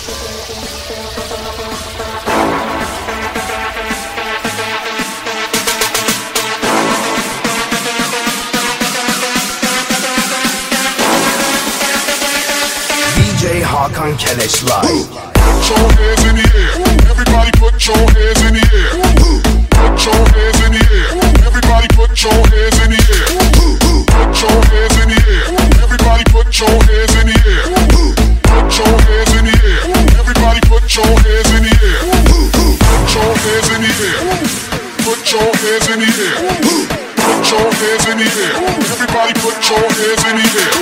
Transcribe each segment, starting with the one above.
DJ Hakan Keleş Live. Put your hands in the air. Everybody put your hands in the air. Put your hands in the air. Everybody put your hands in the air. Put your hands in the air. Everybody put your hands in the air. Put your hands in the air. Everybody put your hands in the air. Put your hands in the air. Put your hands in the air. Put your hands in the air. Everybody put your hands in the air.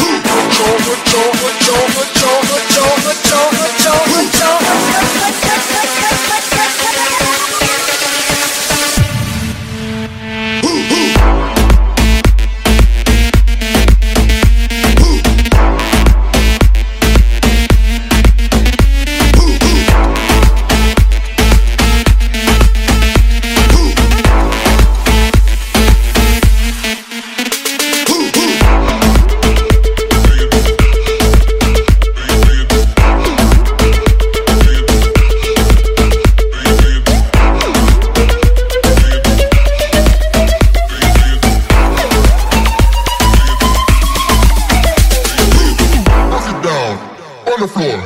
On the floor.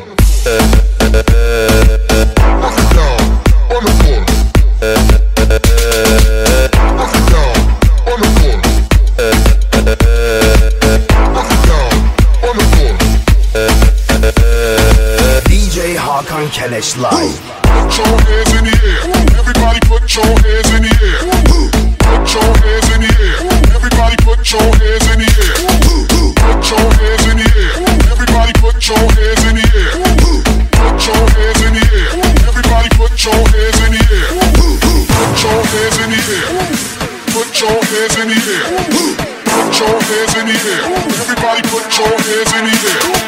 Bust it down on the floor. Bust it down on the floor. Bust it down on the floor. DJ Hakan Keleş Live. Put your hands in the air. Everybody put your hands in the air. Put your hands in the air. Everybody put your hands in the air. Put your hands in the air. Everybody put your hands in the air. Put your hands in the air. Everybody put your hands in the air. Put your hands in the air. Put your hands in the air. Put your hands in the air. Everybody put your hands in the air.